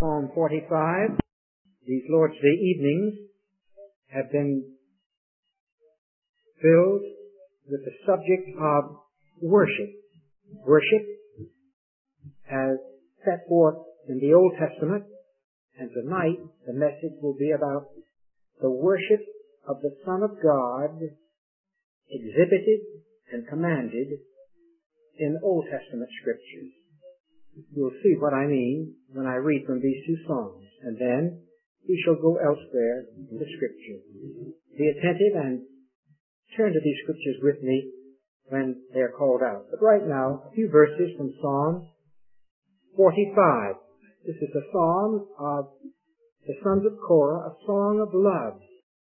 Psalm 45. These Lord's Day evenings have been filled with the subject of worship. Worship as set forth in the Old Testament, and tonight the message will be about the worship of the Son of God exhibited and commanded in Old Testament scriptures. You'll see what I mean when I read from these two Psalms, and then we shall go elsewhere in the Scripture. Be attentive and turn to these Scriptures with me when they are called out. But right now, a few verses from Psalm 45. This is a psalm of the sons of Korah, a song of love.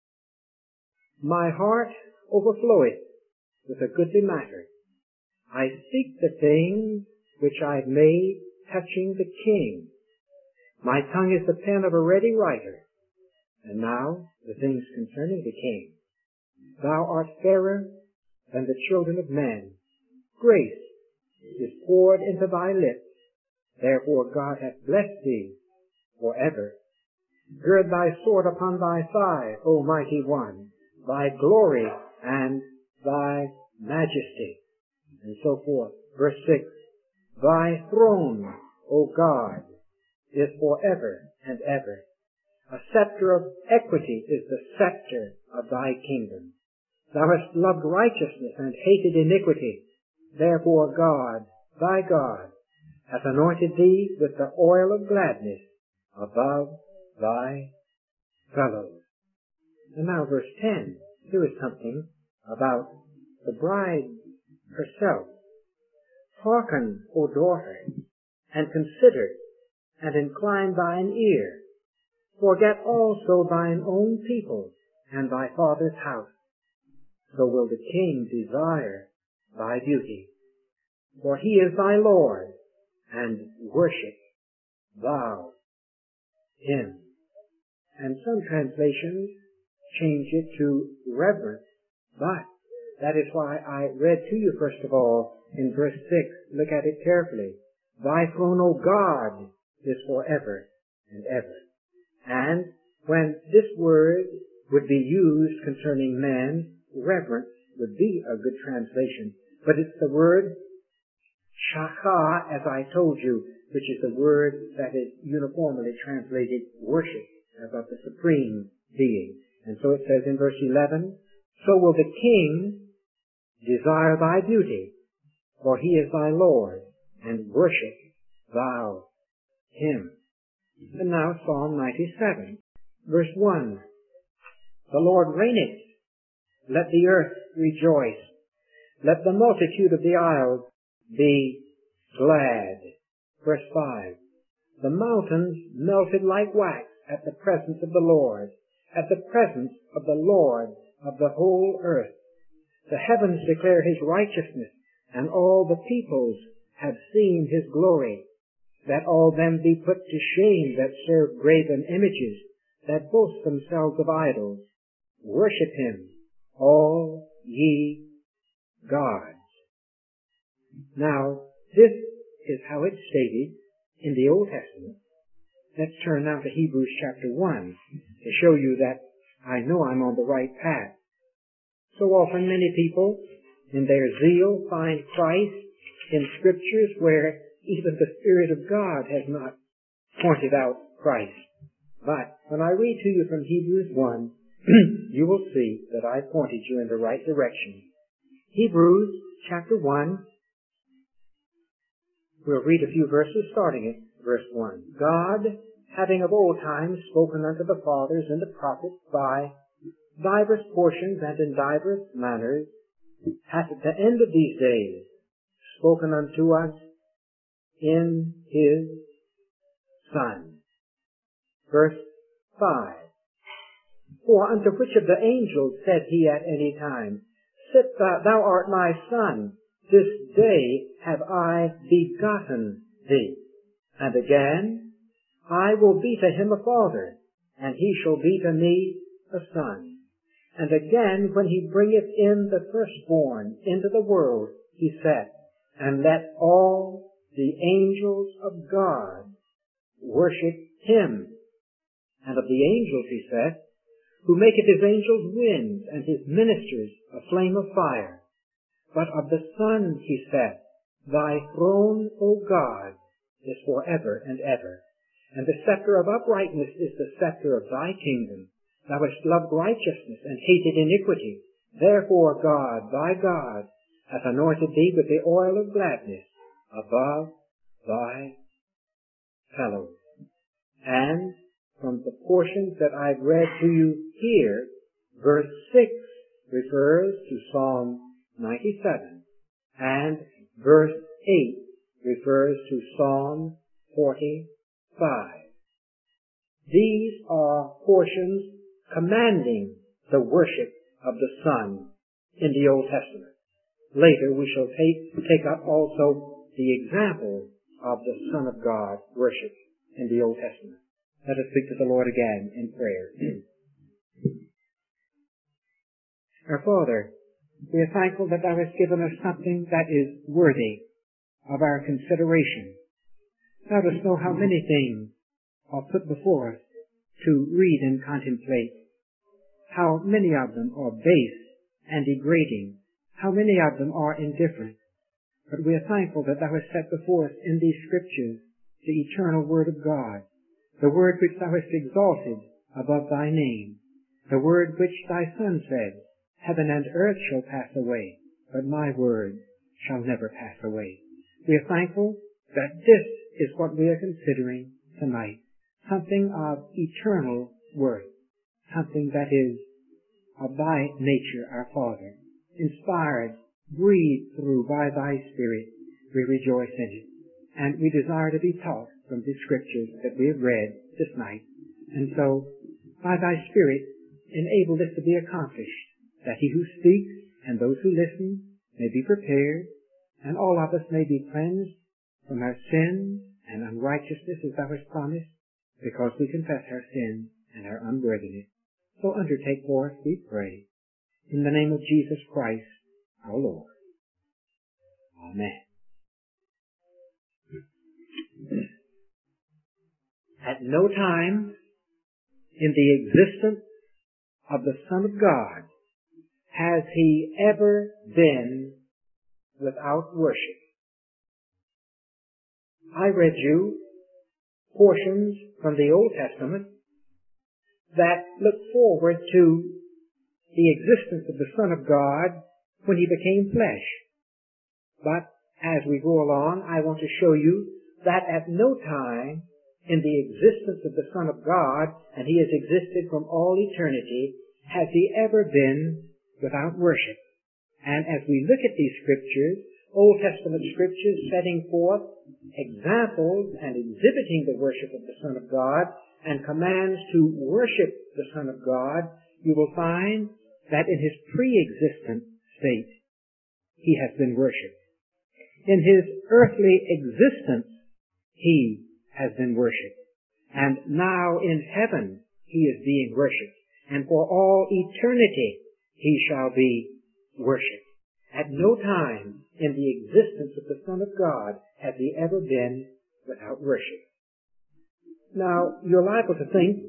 My heart overfloweth with a goodly matter. I seek the things which I have made touching the King. My tongue is the pen of a ready writer. And now the things concerning the King. Thou art fairer than the children of men. Grace is poured into thy lips. Therefore God hath blessed thee forever. Gird thy sword upon thy thigh, O mighty one, thy glory and thy majesty. And so forth. Verse 6. Thy throne, O God, is forever and ever. A scepter of equity is the scepter of thy kingdom. Thou hast loved righteousness and hated iniquity. Therefore God, thy God, hath anointed thee with the oil of gladness above thy fellows. And now verse 10. Here is something about the bride herself. Hearken, O daughter, and consider, and incline thine ear. Forget also thine own people, and thy father's house. So will the king desire thy beauty. For he is thy Lord, and worship thou him. And some translations change it to reverence, but that is why I read to you first of all in verse 6. Look at it carefully. Thy throne, O God, is forever and ever. And when this word would be used concerning man, reverence would be a good translation. But it's the word shachah, as I told you, which is the word that is uniformly translated worship, as of the supreme being. And so it says in verse 11, so will the king desire thy beauty, for he is thy Lord, and worship thou him. And now Psalm 97, verse 1. The Lord reigneth. Let the earth rejoice. Let the multitude of the isles be glad. Verse 5. The mountains melted like wax at the presence of the Lord, at the presence of the Lord of the whole earth. The heavens declare his righteousness, and all the peoples have seen his glory. That all them be put to shame that serve graven images, that boast themselves of idols. Worship him, all ye gods. Now, this is how it's stated in the Old Testament. Let's turn now to Hebrews chapter 1 to show you that I know I'm on the right path. So often many people, in their zeal, find Christ in scriptures where even the Spirit of God has not pointed out Christ. But when I read to you from Hebrews 1, you will see that I pointed you in the right direction. Hebrews chapter 1, we'll read a few verses starting at verse 1. God, having of old time spoken unto the fathers and the prophets by divers portions and in divers manners, hath at the end of these days spoken unto us in his Son. Verse 5. For unto which of the angels said he at any time, Sit thou art my Son, this day have I begotten thee. And again, I will be to him a father, and he shall be to me a son. And again, when he bringeth in the firstborn into the world, he said, And let all the angels of God worship him. And of the angels he saith, who maketh his angels winds, and his ministers a flame of fire. But of the Son he saith, thy throne, O God, is for ever and ever. And the scepter of uprightness is the scepter of thy kingdom. Thou hast loved righteousness and hated iniquity. Therefore God, thy God, hath anointed thee with the oil of gladness above thy fellows. And from the portions that I've read to you here, verse 6 refers to Psalm 97, and verse 8 refers to Psalm 45. These are portions commanding the worship of the Son in the Old Testament. Later we shall take up also the example of the Son of God worship in the Old Testament. Let us speak to the Lord again in prayer. Our Father, we are thankful that Thou hast given us something that is worthy of our consideration. Thou dost know how many things are put before us to read and contemplate, how many of them are base and degrading, how many of them are indifferent. But we are thankful that Thou hast set before us in these Scriptures the eternal Word of God, the Word which Thou hast exalted above Thy name, the Word which Thy Son said, heaven and earth shall pass away, but my word shall never pass away. We are thankful that this is what we are considering tonight, something of eternal worth, something that is of Thy nature, our Father, inspired, breathed through by Thy Spirit. We rejoice in it, and we desire to be taught from the Scriptures that we have read this night. And so, by Thy Spirit, enable this to be accomplished, that he who speaks and those who listen may be prepared, and all of us may be cleansed from our sins and unrighteousness as Thou hast promised, because we confess our sins and our unworthiness. So undertake for us, we pray, in the name of Jesus Christ, our Lord. Amen. At no time in the existence of the Son of God has he ever been without worship. I read you portions from the Old Testament that look forward to the existence of the Son of God when he became flesh. But as we go along, I want to show you that at no time in the existence of the Son of God, and he has existed from all eternity, has he ever been without worship. And as we look at these Scriptures, Old Testament Scriptures setting forth examples and exhibiting the worship of the Son of God and commands to worship the Son of God, you will find that in his pre-existent state, he has been worshipped. In his earthly existence, he has been worshipped. And now in heaven, he is being worshipped. And for all eternity, he shall be worshipped. At no time in the existence of the Son of God has he ever been without worship. Now, you're liable to think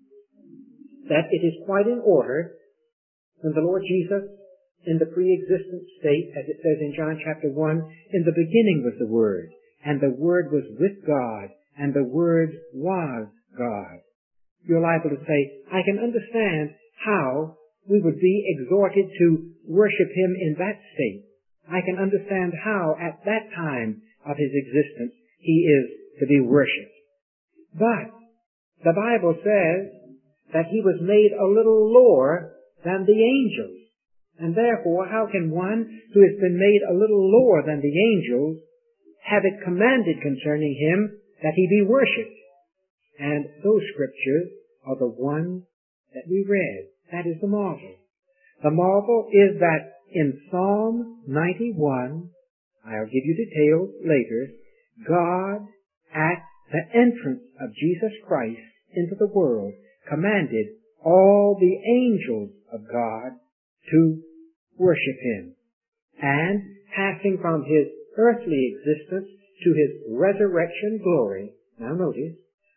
that it is quite in order when the Lord Jesus, in the pre-existent state, as it says in John chapter 1, in the beginning was the Word, and the Word was with God, and the Word was God. You're liable to say, I can understand how we would be exhorted to worship him in that state. I can understand how at that time of his existence he is to be worshipped. But the Bible says that he was made a little lower than the angels. And therefore, how can one who has been made a little lower than the angels have it commanded concerning him that he be worshipped? And those Scriptures are the ones that we read. That is the marvel. The marvel is that in Psalm 91, I'll give you details later, God, at the entrance of Jesus Christ into the world, commanded all the angels of God to worship him. And passing from his earthly existence to his resurrection glory, now notice,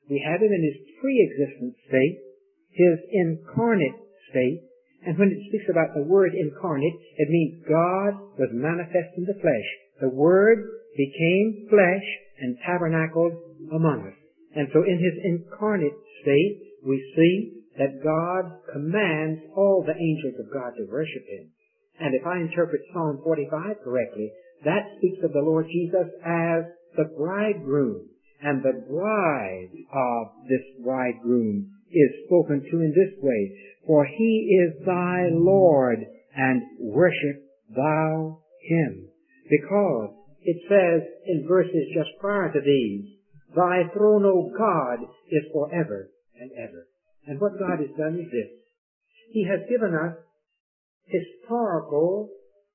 We have him in his pre-existent state, his incarnate state, and when it speaks about the Word incarnate, it means God was manifest in the flesh. The Word became flesh and tabernacled among us. And so in his incarnate state, we see that God commands all the angels of God to worship him. And if I interpret Psalm 45 correctly, that speaks of the Lord Jesus as the bridegroom. And the bride of this bridegroom is spoken to in this way, for he is thy Lord, and worship thou him. Because it says in verses just prior to these, thy throne, O God, is forever and ever. And what God has done is this. He has given us historical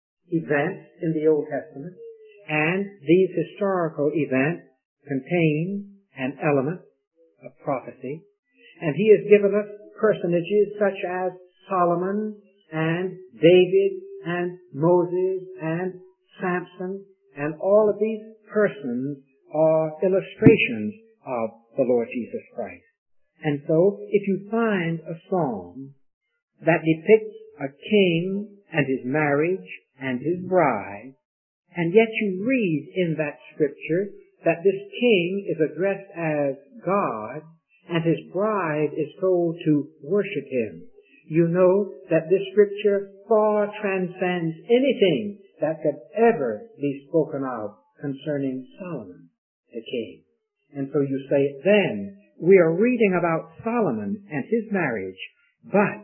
events in the Old Testament, and these historical events contain an element of prophecy. And he has given us personages such as Solomon and David and Moses and Samson, and all of these persons are illustrations of the Lord Jesus Christ. And so, if you find a psalm that depicts a king and his marriage and his bride, and yet you read in that scripture that this king is addressed as God, and his bride is told to worship him, you know that this scripture far transcends anything that could ever be spoken of concerning Solomon, the king. And so you say, then, we are reading about Solomon and his marriage, but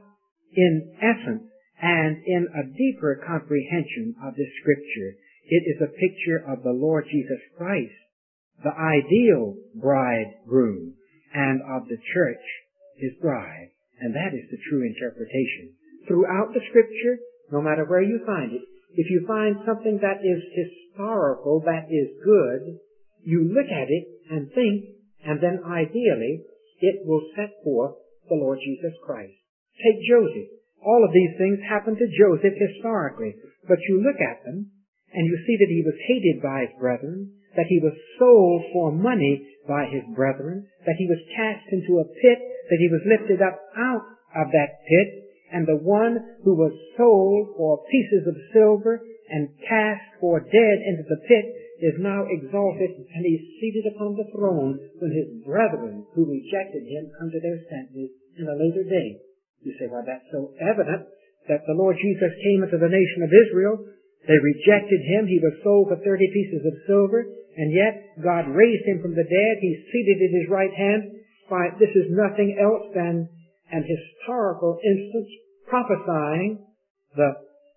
in essence and in a deeper comprehension of this scripture, it is a picture of the Lord Jesus Christ, the ideal bridegroom, and of the church, his bride. And that is the true interpretation. Throughout the scripture, no matter where you find it, if you find something that is historical, that is good, you look at it and think, and then ideally, it will set forth the Lord Jesus Christ. Take Joseph. All of these things happened to Joseph historically, but you look at them, and you see that he was hated by his brethren, that he was sold for money by his brethren, that he was cast into a pit, that he was lifted up out of that pit, and the one who was sold for pieces of silver and cast for dead into the pit is now exalted, and he's seated upon the throne when his brethren who rejected him come to their senses in a later day. You say, well, that's so evident that the Lord Jesus came into the nation of Israel. They rejected him. He was sold for 30 pieces of silver, and yet God raised him from the dead. He's seated at his right hand. Why, this is nothing else than an historical instance prophesying the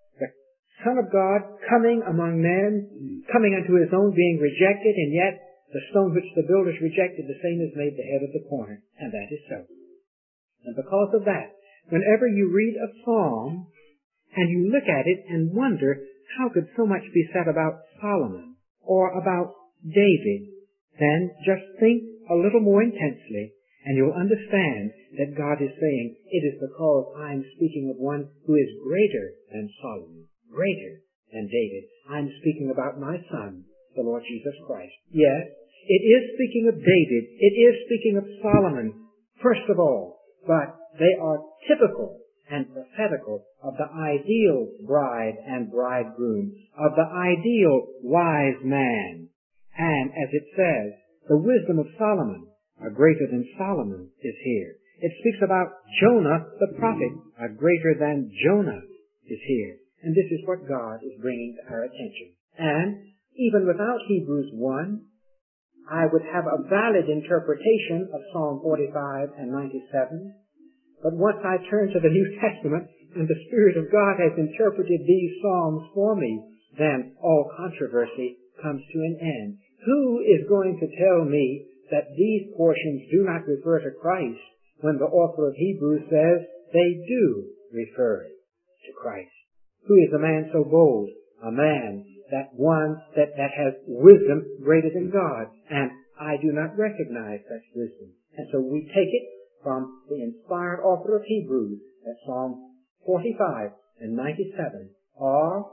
Son of God coming among men, coming unto his own, being rejected, and yet the stone which the builders rejected, the same is made the head of the corner. And that is so. And because of that, whenever you read a psalm and you look at it and wonder, how could so much be said about Solomon or about David? Then just think a little more intensely, and you'll understand that God is saying, it is because I'm speaking of one who is greater than Solomon, greater than David. I'm speaking about my Son, the Lord Jesus Christ. Yes, it is speaking of David. It is speaking of Solomon, first of all, but they are typical and prophetical of the ideal bride and bridegroom, of the ideal wise man. And as it says, the wisdom of Solomon, greater than Solomon, is here. It speaks about Jonah the prophet, greater than Jonah is here. And this is what God is bringing to our attention. And even without Hebrews 1, I would have a valid interpretation of Psalm 45 and 97. But once I turn to the New Testament and the Spirit of God has interpreted these Psalms for me, then all controversy comes to an end. Who is going to tell me that these portions do not refer to Christ when the author of Hebrews says they do refer to Christ? Who is a man so bold? A man, that one that has wisdom greater than God. And I do not recognize such wisdom. And so we take it from the inspired author of Hebrews that Psalm 45 and 97 are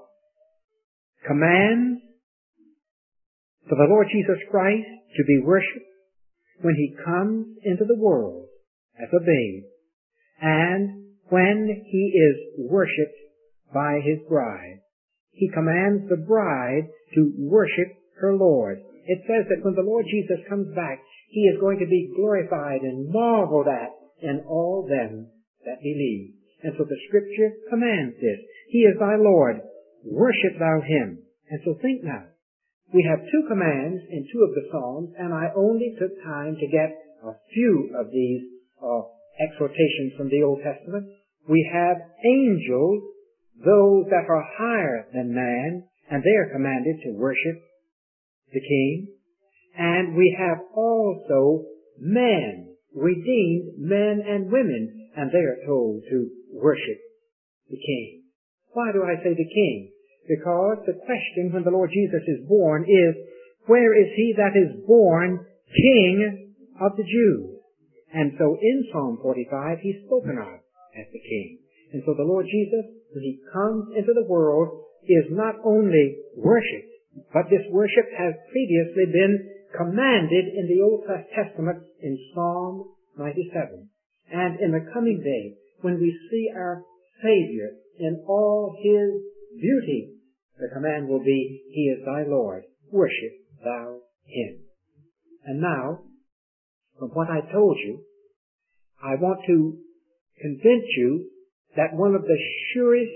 commands for the Lord Jesus Christ to be worshipped, when he comes into the world as a babe, and when he is worshipped by his bride. He commands the bride to worship her Lord. It says that when the Lord Jesus comes back, he is going to be glorified and marveled at in all them that believe. And so the Scripture commands this. He is thy Lord. Worship thou him. And so think now. We have two commands in two of the Psalms, and I only took time to get a few of these exhortations from the Old Testament. We have angels, those that are higher than man, and they are commanded to worship the King. And we have also men, redeemed men and women, and they are told to worship the King. Why do I say the King? Because the question when the Lord Jesus is born is, where is he that is born King of the Jews? And so in Psalm 45, he's spoken of as the King. And so the Lord Jesus, when he comes into the world, is not only worshipped, but this worship has previously been commanded in the Old Testament in Psalm 97. And in the coming day, when we see our Savior in all his beauty, the command will be, he is thy Lord. Worship thou him. And now, from what I told you, I want to convince you that one of the surest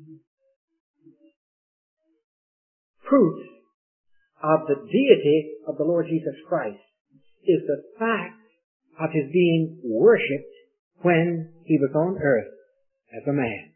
proofs of the deity of the Lord Jesus Christ is the fact of his being worshipped when he was on earth as a man.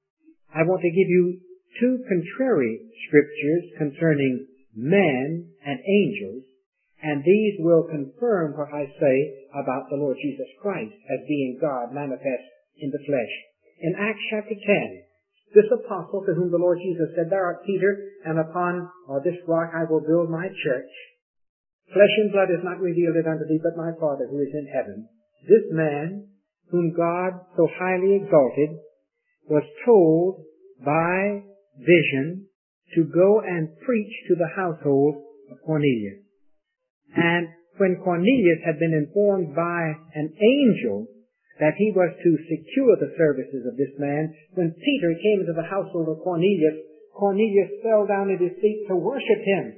I want to give you two contrary scriptures concerning men and angels, and these will confirm what I say about the Lord Jesus Christ as being God manifest in the flesh. In Acts chapter 10, this apostle to whom the Lord Jesus said, Thou art Peter, and upon this rock I will build my church. Flesh and blood is not revealed it unto thee, but my Father who is in heaven. This man, whom God so highly exalted, was told by vision to go and preach to the household of Cornelius. And when Cornelius had been informed by an angel that he was to secure the services of this man, when Peter came into the household of Cornelius, Cornelius fell down at his feet to worship him.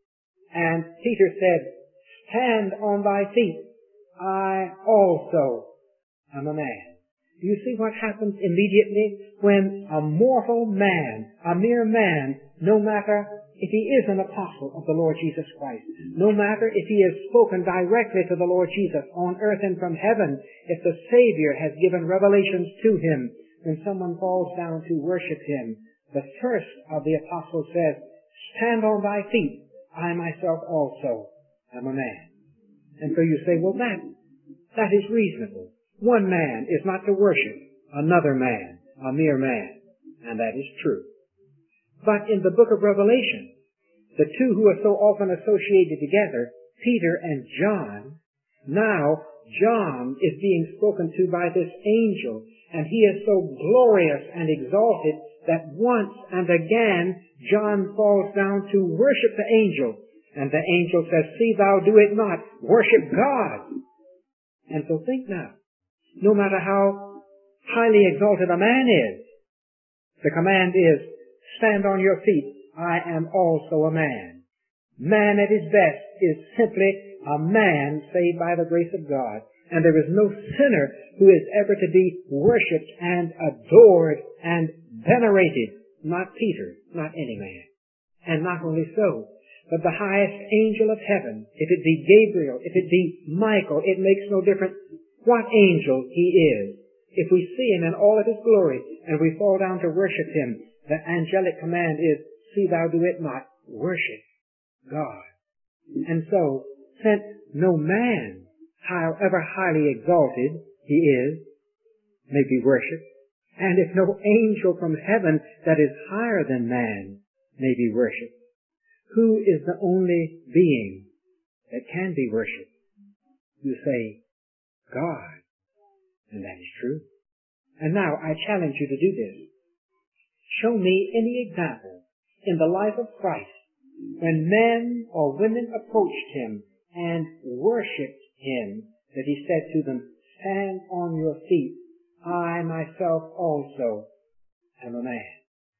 And Peter said, Stand on thy feet. I also am a man. Do you see what happens immediately when a mortal man, a mere man, no matter if he is an apostle of the Lord Jesus Christ, no matter if he has spoken directly to the Lord Jesus on earth and from heaven, if the Savior has given revelations to him, when someone falls down to worship him, the first of the apostles says, Stand on thy feet. I myself also am a man. And so you say, well, that is reasonable. One man is not to worship another man, a mere man. And that is true. But in the book of Revelation, the two who are so often associated together, Peter and John, now John is being spoken to by this angel, and he is so glorious and exalted that once and again John falls down to worship the angel. And the angel says, See thou do it not, worship God. And so think now, no matter how highly exalted a man is, the command is, stand on your feet, I am also a man. Man at his best is simply a man saved by the grace of God. And there is no sinner who is ever to be worshipped and adored and venerated. Not Peter, not any man. And not only so, but the highest angel of heaven, if it be Gabriel, if it be Michael, it makes no difference what angel he is. If we see him in all of his glory and we fall down to worship him, the angelic command is, see thou do it not, worship God. And so, since no man, however highly exalted he is, may be worshipped, and if no angel from heaven that is higher than man may be worshipped, who is the only being that can be worshipped? You say, God. And that is true. And now I challenge you to do this. Show me any example in the life of Christ when men or women approached him and worshipped him that he said to them, stand on your feet. I myself also am a man.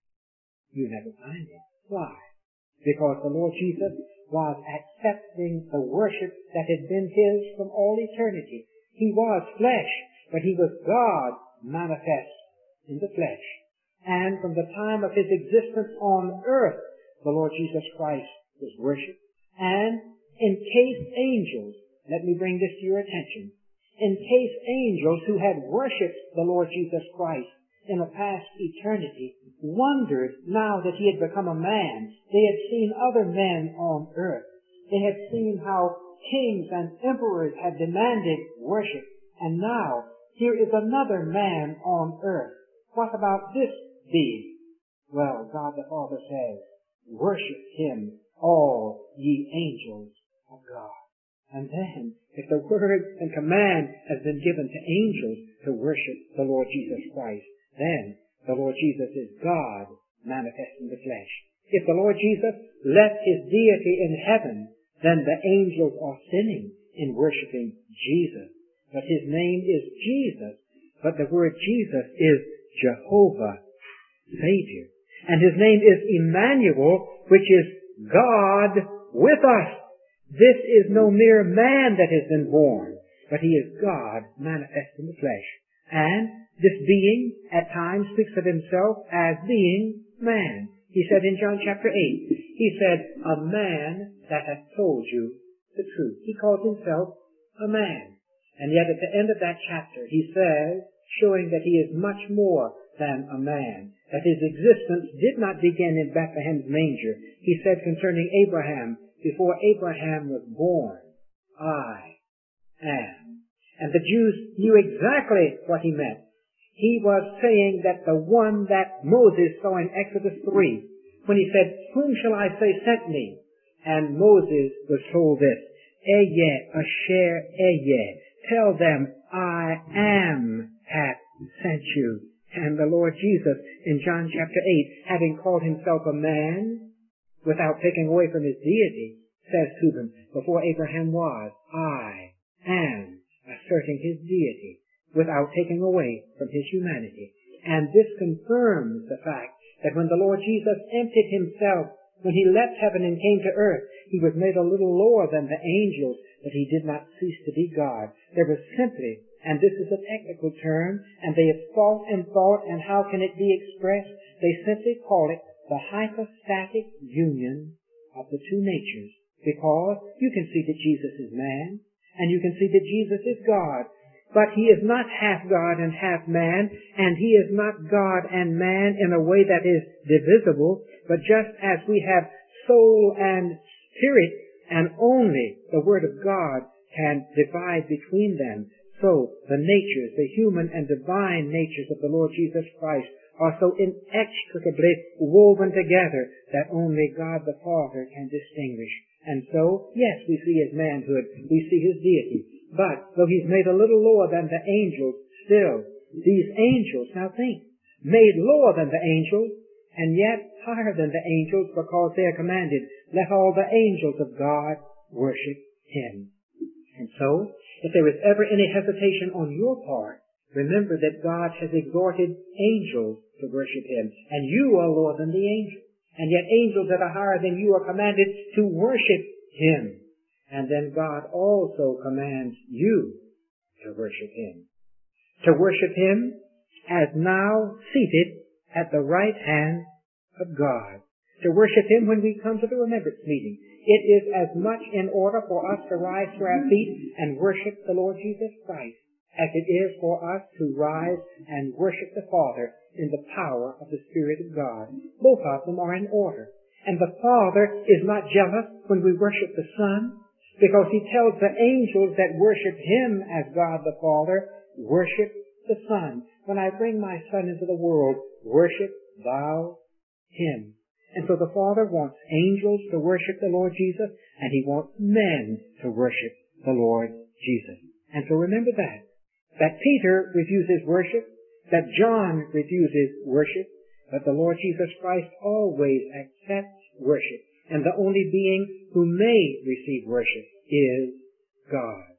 You never find him. Why? Because the Lord Jesus was accepting the worship that had been his from all eternity. He was flesh, but he was God manifest in the flesh. And from the time of his existence on earth, the Lord Jesus Christ was worshipped. And encased angels, let me bring this to your attention, encased angels who had worshipped the Lord Jesus Christ in a past eternity wondered now that he had become a man. They had seen other men on earth. They had seen how kings and emperors had demanded worship. And now, here is another man on earth. What about this being? Well, God the Father says, worship him, all ye angels of God. And then, if the word and command has been given to angels to worship the Lord Jesus Christ, then the Lord Jesus is God manifest in the flesh. If the Lord Jesus left his deity in heaven, then the angels are sinning in worshiping Jesus. But his name is Jesus. But the word Jesus is Jehovah, Savior. And his name is Emmanuel, which is God with us. This is no mere man that has been born, but he is God manifest in the flesh. And this being at times speaks of himself as being man. He said in John chapter 8, he said, a man that hath told you the truth. He calls himself a man. And yet at the end of that chapter, he says, showing that he is much more than a man, that his existence did not begin in Bethlehem's manger. He said concerning Abraham, before Abraham was born, I am. And the Jews knew exactly what he meant. He was saying that the one that Moses saw in Exodus 3, when he said, whom shall I say sent me? And Moses was told this, Eyeh, Asher, Eyeh. Tell them, I am hath sent you. And the Lord Jesus in John chapter 8, having called himself a man, without taking away from his deity, says to them, before Abraham was, I am, asserting his deity, without taking away from his humanity. And this confirms the fact that when the Lord Jesus emptied himself, when he left heaven and came to earth, he was made a little lower than the angels, but he did not cease to be God. There was simply, and this is a technical term, and they have thought, and how can it be expressed? They simply call it the hypostatic union of the two natures, because you can see that Jesus is man, and you can see that Jesus is God. But he is not half God and half man, and he is not God and man in a way that is divisible, but just as we have soul and spirit, and only the Word of God can divide between them, so the natures, the human and divine natures of the Lord Jesus Christ are so inextricably woven together that only God the Father can distinguish. And so, yes, we see his manhood, we see his deity, but though he's made a little lower than the angels, still, these angels, now think, made lower than the angels, and yet higher than the angels, because they are commanded, let all the angels of God worship him. And so, if there is ever any hesitation on your part, remember that God has exhorted angels to worship him, and you are lower than the angels. And yet angels that are higher than you are commanded to worship him. And then God also commands you to worship him. To worship him as now seated at the right hand of God. To worship him when we come to the remembrance meeting. It is as much in order for us to rise to our feet and worship the Lord Jesus Christ as it is for us to rise and worship the Father in the power of the Spirit of God. Both of them are in order. And the Father is not jealous when we worship the Son, because he tells the angels that worship him as God the Father, worship the Son. When I bring my Son into the world, worship thou him. And so the Father wants angels to worship the Lord Jesus, and he wants men to worship the Lord Jesus. And so remember that Peter refuses worship, that John refuses worship, but the Lord Jesus Christ always accepts worship. And the only being who may receive worship is God.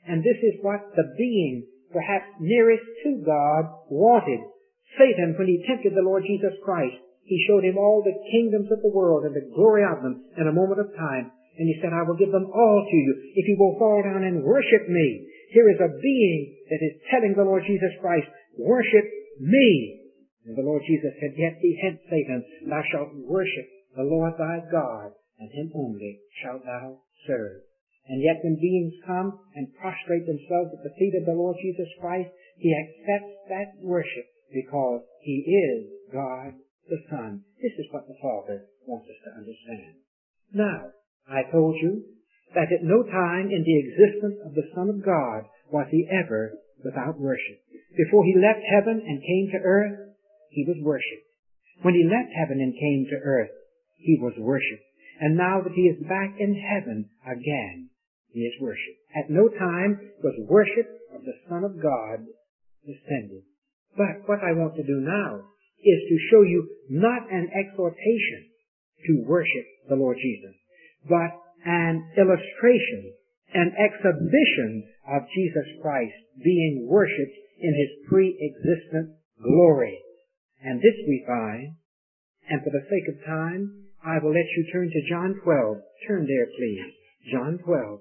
And this is what the being perhaps nearest to God wanted. Satan, when he tempted the Lord Jesus Christ, he showed him all the kingdoms of the world and the glory of them in a moment of time. And he said, I will give them all to you if you will fall down and worship me. Here is a being that is telling the Lord Jesus Christ, worship me. And the Lord Jesus said, Get thee hence, Satan, thou shalt worship the Lord thy God, and him only shalt thou serve. And yet when beings come and prostrate themselves at the feet of the Lord Jesus Christ, he accepts that worship because he is God the Son. This is what the Father wants us to understand. Now, I told you that at no time in the existence of the Son of God was he ever without worship. Before he left heaven and came to earth, he was worshipped. When he left heaven and came to earth, he was worshipped. And now that he is back in heaven again, he is worshipped. At no time was worship of the Son of God suspended. But what I want to do now is to show you not an exhortation to worship the Lord Jesus, but an illustration, an exhibition of Jesus Christ being worshipped in his pre-existent glory. And this we find, and for the sake of time, I will let you turn to John 12. Turn there, please. John 12.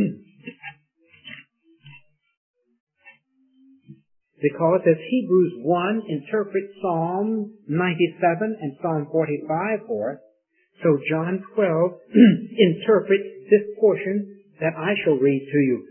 Because as Hebrews 1 interprets Psalm 97 and Psalm 45 for us, so John 12 interprets this portion that I shall read to you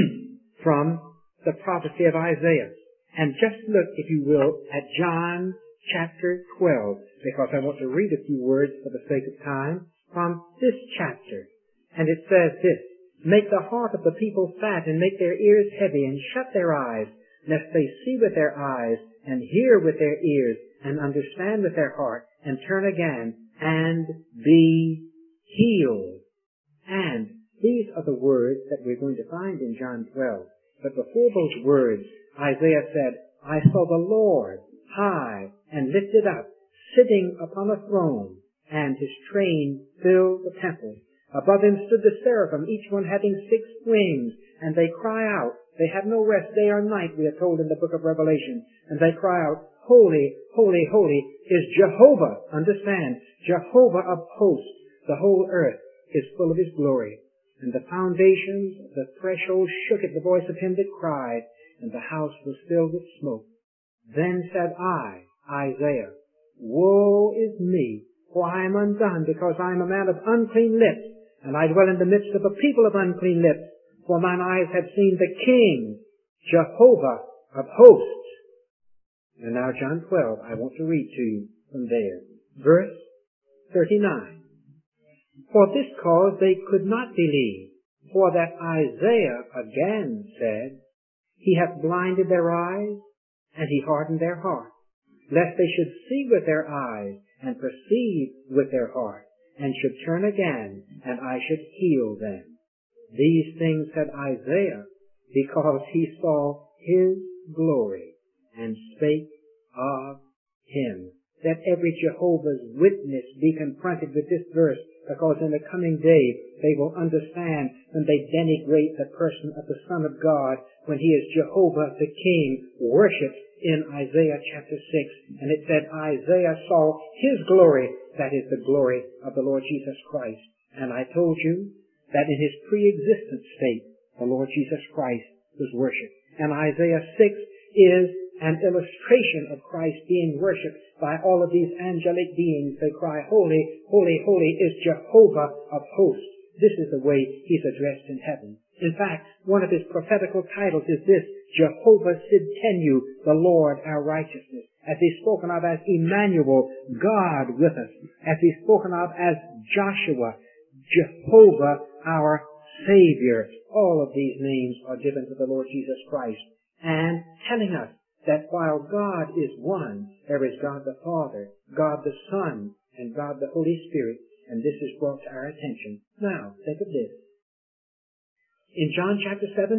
from the prophecy of Isaiah. And just look, if you will, at John chapter 12, because I want to read a few words for the sake of time from this chapter. And it says this, Make the heart of the people fat and make their ears heavy and shut their eyes, lest they see with their eyes and hear with their ears and understand with their heart and turn again and be healed. And these are the words that we're going to find in John 12. But before those words, Isaiah said, I saw the Lord high and lifted up, sitting upon a throne, and his train filled the temple. Above him stood the seraphim, each one having 6 wings, and they cry out. They have no rest day or night, we are told in the book of Revelation. And they cry out, Holy, holy, holy is Jehovah. Understand, Jehovah of hosts. The whole earth is full of his glory. And the foundations of the threshold shook at the voice of him that cried, and the house was filled with smoke. Then said I, Isaiah, Woe is me, for I am undone, because I am a man of unclean lips, and I dwell in the midst of a people of unclean lips. For mine eyes have seen the King, Jehovah of hosts. And now John 12, I want to read to you from there. Verse 39. For this cause they could not believe, for that Isaiah again said, He hath blinded their eyes, and he hardened their heart, lest they should see with their eyes, and perceive with their heart, and should turn again, and I should heal them. These things said Isaiah, because he saw his glory, and spake of him. Let every Jehovah's Witness be confronted with this verse, because in the coming day they will understand when they denigrate the person of the Son of God, when he is Jehovah the King, worshipped in Isaiah chapter 6. And it said Isaiah saw his glory, that is the glory of the Lord Jesus Christ. And I told you that in his pre-existent state, the Lord Jesus Christ was worshipped. And Isaiah 6 is an illustration of Christ being worshipped by all of these angelic beings. They cry, Holy, holy, holy is Jehovah of hosts. This is the way he's addressed in heaven. In fact, one of his prophetical titles is this, Jehovah Sidkenu, the Lord our righteousness. As he's spoken of as Emmanuel, God with us. As he's spoken of as Joshua, Jehovah our Savior. All of these names are given to the Lord Jesus Christ, and telling us that while God is one, there is God the Father, God the Son, and God the Holy Spirit, and this is brought to our attention. Now, think of this. In John chapter 17,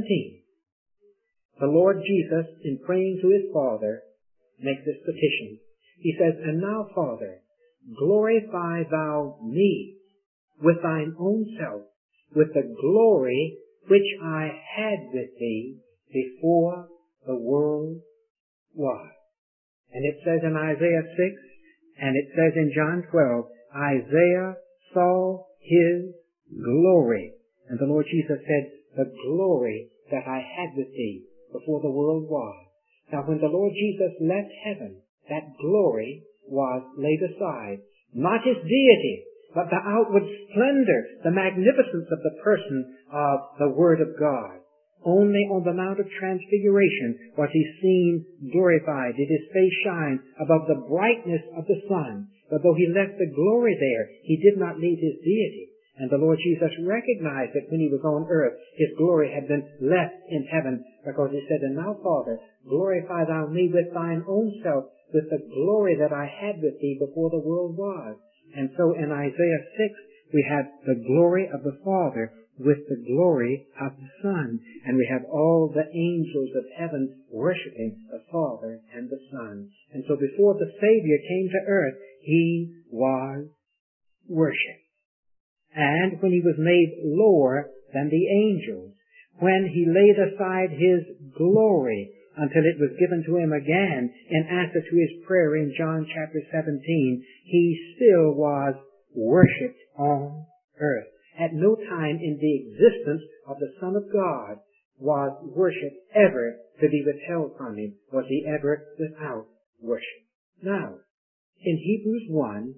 the Lord Jesus, in praying to his Father, makes this petition. He says, And now, Father, glorify thou me with thine own self, with the glory which I had with thee before the world was. And it says in Isaiah 6, and it says in John 12, Isaiah saw his glory. And the Lord Jesus said, the glory that I had with thee before the world was. Now when the Lord Jesus left heaven, that glory was laid aside. Not his deity, but the outward splendor, the magnificence of the person of the Word of God. Only on the Mount of Transfiguration was he seen glorified. Did his face shine above the brightness of the sun? But though he left the glory there, he did not leave his deity. And the Lord Jesus recognized that when he was on earth, his glory had been left in heaven, because he said, and now, Father, glorify thou me with thine own self, with the glory that I had with thee before the world was. And so in Isaiah 6, we have the glory of the Father with the glory of the Son. And we have all the angels of heaven worshiping the Father and the Son. And so before the Savior came to earth, he was worshipped. And when he was made lower than the angels, when he laid aside his glory until it was given to him again in answer to his prayer in John chapter 17, he still was worshipped on earth. At no time in the existence of the Son of God was worship ever to be withheld from him. Was he ever without worship? Now, in Hebrews 1,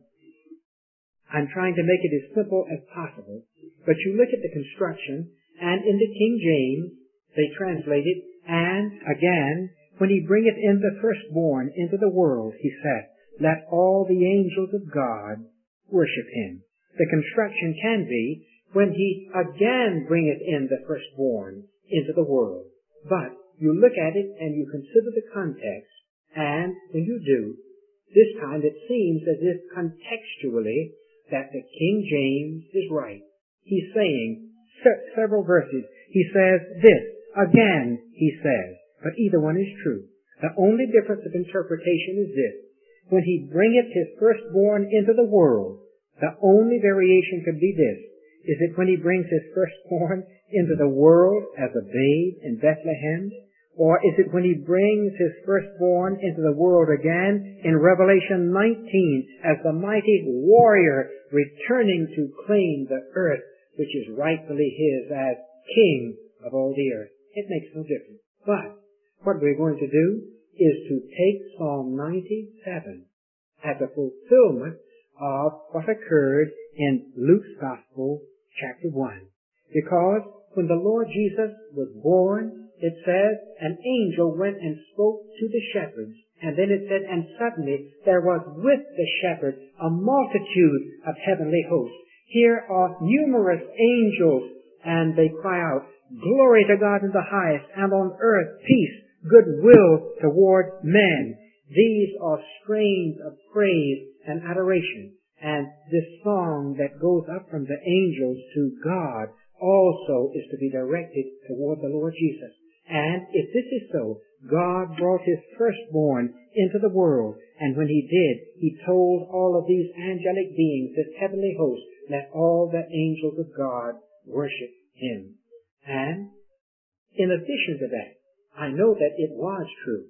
I'm trying to make it as simple as possible, but you look at the construction, and in the King James, they translate it, and again, when he bringeth in the firstborn into the world, he said, let all the angels of God worship him. The construction can be, when he again bringeth in the firstborn into the world. But you look at it and you consider the context, and when you do, this time it seems as if contextually that the King James is right. He's saying several verses. He says this, again he says, but either one is true. The only difference of interpretation is this. When he bringeth his firstborn into the world, the only variation could be this. Is it when he brings his firstborn into the world as a babe in Bethlehem? Or is it when he brings his firstborn into the world again in Revelation 19 as the mighty warrior returning to claim the earth which is rightfully his as king of all the earth? It makes no difference. But what we're going to do is to take Psalm 97 as a fulfillment of what occurred in Luke's Gospel, chapter 1. Because when the Lord Jesus was born, it says, an angel went and spoke to the shepherds. And then it said, and suddenly there was with the shepherds a multitude of heavenly hosts. Here are numerous angels, and they cry out, glory to God in the highest, and on earth peace, goodwill toward men. These are strains of praise and adoration. And this song that goes up from the angels to God also is to be directed toward the Lord Jesus. And if this is so, God brought his firstborn into the world, and when he did, he told all of these angelic beings, this heavenly host, let all the angels of God worship him. And in addition to that, I know that it was true.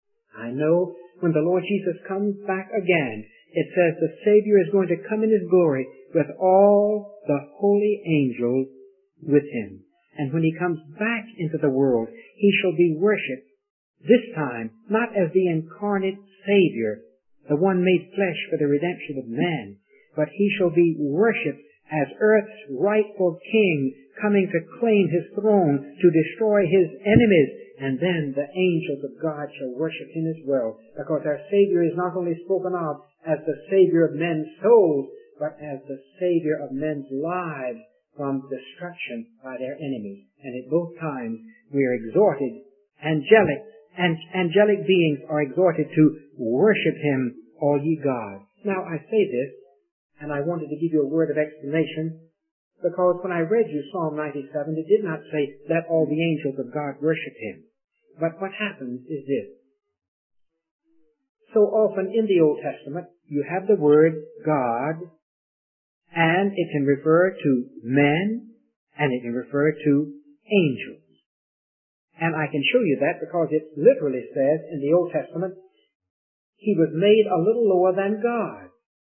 I know when the Lord Jesus comes back again, it says the Savior is going to come in his glory with all the holy angels with him. And when he comes back into the world, he shall be worshipped, this time not as the incarnate Savior, the one made flesh for the redemption of man, but he shall be worshipped as earth's rightful king coming to claim his throne, to destroy his enemies, and then the angels of God shall worship him as well, because our Savior is not only spoken of as the Savior of men's souls, but as the Savior of men's lives from destruction by their enemies. And at both times we are exhorted, angelic beings are exhorted to worship him, all ye gods. Now I say this, and I wanted to give you a word of explanation, because when I read you Psalm 97, it did not say, let all the angels of God worship him. But what happens is this. So often in the Old Testament, you have the word God, and it can refer to men, and it can refer to angels. And I can show you that because it literally says in the Old Testament, he was made a little lower than God.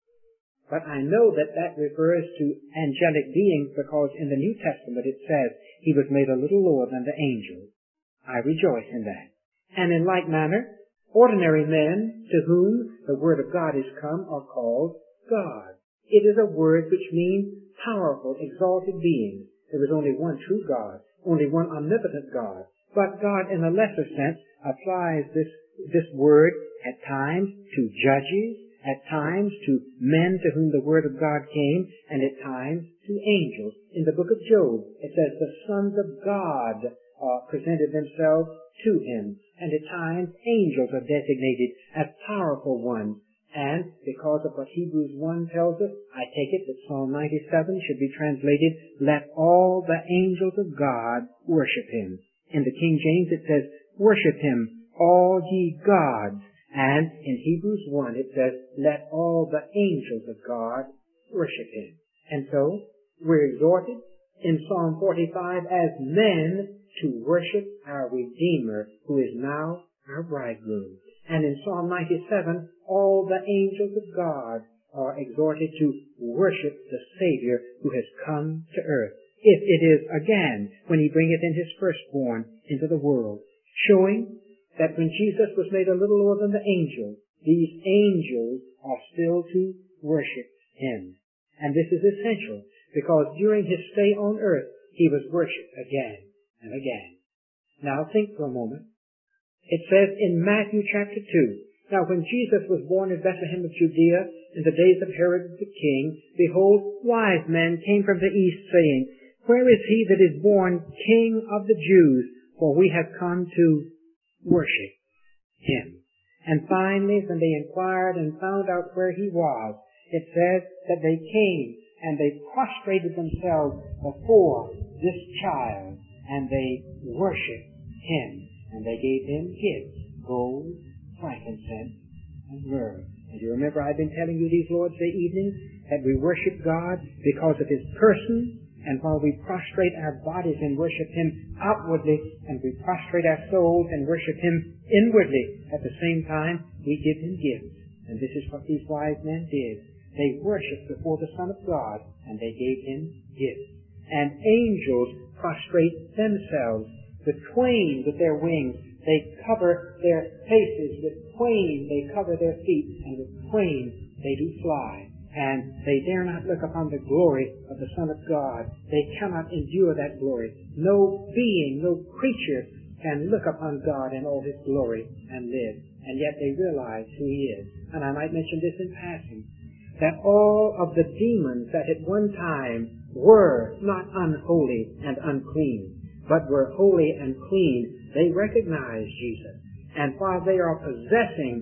But I know that that refers to angelic beings because in the New Testament it says he was made a little lower than the angels. I rejoice in that. And in like manner, ordinary men to whom the Word of God is come are called God. It is a word which means powerful, exalted beings. There is only one true God, only one omnipotent God. But God, in a lesser sense, applies this word at times to judges, at times to men to whom the Word of God came, and at times to angels. In the book of Job, it says the sons of God presented themselves to him, and at times angels are designated as powerful ones. And because of what Hebrews 1 tells us, I take it that Psalm 97 should be translated, let all the angels of God worship him. In the King James it says, worship him, all ye gods. And in Hebrews 1 it says, let all the angels of God worship him. And so, we're exhorted in Psalm 45 as men to worship our Redeemer, who is now our bridegroom. And in Psalm 97, all the angels of God are exhorted to worship the Savior who has come to earth. If it is, again, when he bringeth in his firstborn into the world, showing that when Jesus was made a little lower than the angels, these angels are still to worship him. And this is essential, because during his stay on earth, he was worshipped again and again. Now think for a moment. It says in Matthew chapter 2, now when Jesus was born in Bethlehem of Judea in the days of Herod the king, behold, wise men came from the east, saying, where is he that is born King of the Jews? For we have come to worship him. And finally, when they inquired and found out where he was, it says that they came and they prostrated themselves before this child, and they worshiped him. And they gave him gifts, gold, frankincense, and myrrh. And you remember I've been telling you these Lord's Day evenings that we worship God because of his person, and while we prostrate our bodies and worship him outwardly, and we prostrate our souls and worship him inwardly, at the same time we give him gifts. And this is what these wise men did. They worshipped before the Son of God, and they gave him gifts. And angels prostrate themselves. The twain with their wings, they cover their faces. With twain they cover their feet, and with twain they do fly. And they dare not look upon the glory of the Son of God. They cannot endure that glory. No being, no creature can look upon God in all his glory and live. And yet they realize who he is. And I might mention this in passing, that all of the demons that at one time were not unholy and unclean, but were holy and clean, they recognize Jesus. And while they are possessing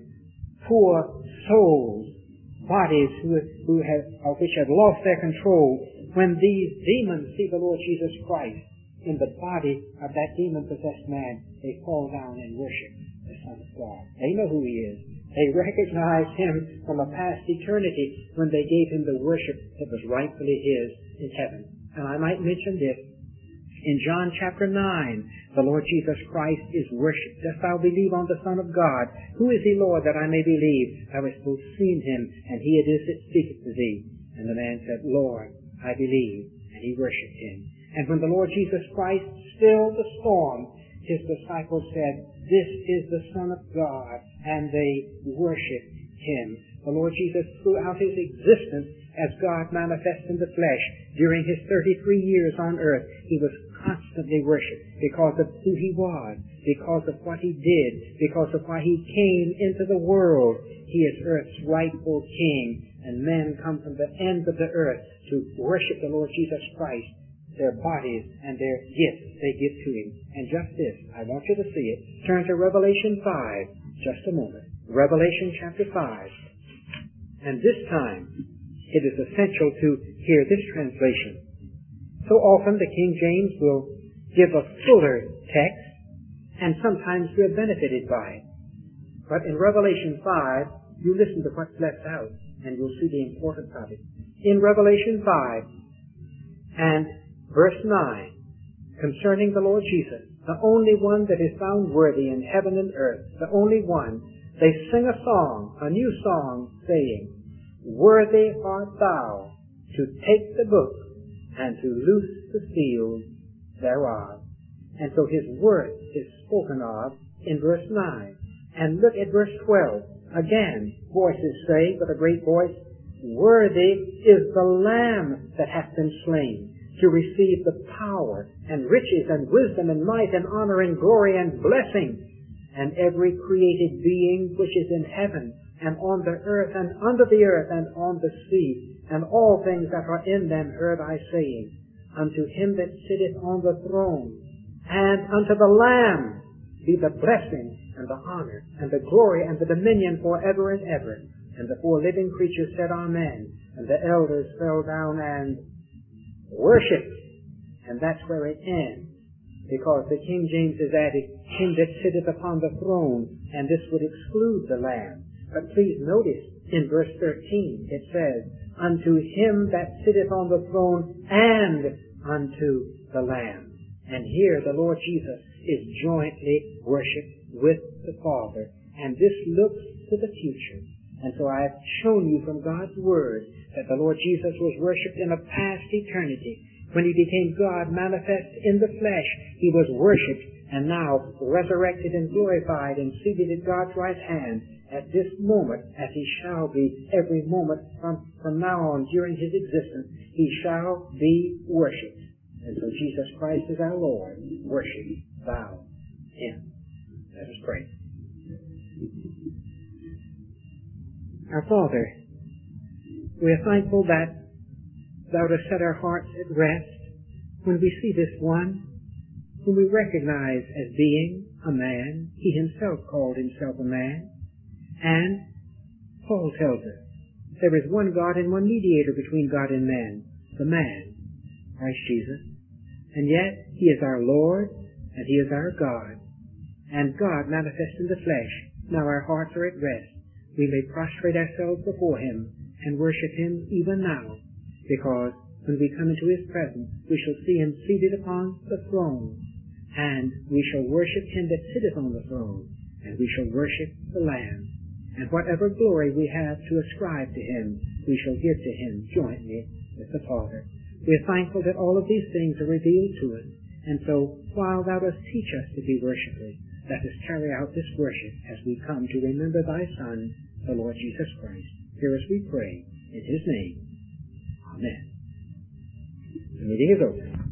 poor souls, bodies which have lost their control, when these demons see the Lord Jesus Christ in the body of that demon-possessed man, they fall down and worship the Son of God. They know who he is. They recognize him from a past eternity when they gave him the worship that was rightfully his in heaven. And I might mention this. In John chapter 9, the Lord Jesus Christ is worshipped. Dost thou believe on the Son of God? Who is he, Lord, that I may believe? Thou hast both seen him, and he it is that speaketh to thee. And the man said, Lord, I believe. And he worshipped him. And when the Lord Jesus Christ stilled the storm, his disciples said, this is the Son of God. And they worshipped him. The Lord Jesus, throughout his existence as God manifest in the flesh, during his 33 years on earth, he was constantly worshipped because of who he was, because of what he did, because of why he came into the world. He is earth's rightful king, and men come from the ends of the earth to worship the Lord Jesus Christ. Their bodies and their gifts they give to him. And just this, I want you to see it. Turn to Revelation 5, just a moment. Revelation chapter 5. And this time, it is essential to hear this translation. So often the King James will give a fuller text, and sometimes we're benefited by it. But in Revelation 5, you listen to what's left out, and you'll see the importance of it. In Revelation 5 and verse 9, concerning the Lord Jesus, the only one that is found worthy in heaven and earth, the only one, they sing a song, a new song, saying, "Worthy art thou to take the book and to loose the seals thereof." And so his worth is spoken of in verse 9. And look at verse 12. Again, voices say with a great voice, "Worthy is the Lamb that hath been slain to receive the power and riches and wisdom and might and honor and glory and blessing." And every created being which is in heaven and on the earth and under the earth and on the sea and all things that are in them heard I saying, "Unto him that sitteth on the throne and unto the Lamb be the blessing and the honor and the glory and the dominion forever and ever." And the four living creatures said, "Amen." And the elders fell down and worshipped. And that's where it ends. Because the King James has added, "Him that sitteth upon the throne," and this would exclude the Lamb. But please notice in verse 13 it says, "Unto him that sitteth on the throne and unto the Lamb." And here the Lord Jesus is jointly worshipped with the Father. And this looks to the future. And so I have shown you from God's Word that the Lord Jesus was worshipped in a past eternity. When he became God manifest in the flesh, he was worshipped, and now resurrected and glorified and seated at God's right hand at this moment, as he shall be every moment from now on during his existence, he shall be worshipped. And so Jesus Christ is our Lord. Worship thou him. Let us pray. Our Father, we are thankful that thou dost set our hearts at rest when we see this one whom we recognize as being a man. He himself called himself a man. And Paul tells us there is one God and one mediator between God and man, the man, Christ Jesus. And yet he is our Lord and he is our God. And God manifest in the flesh. Now our hearts are at rest. We may prostrate ourselves before him and worship him even now, because when we come into his presence, we shall see him seated upon the throne, and we shall worship him that sitteth on the throne, and we shall worship the Lamb. And whatever glory we have to ascribe to him, we shall give to him jointly with the Father. We are thankful that all of these things are revealed to us, and so while thou dost teach us to be worshipers, let us carry out this worship as we come to remember thy Son, the Lord Jesus Christ. Hear us, we pray, in his name. Amen. The meeting is over.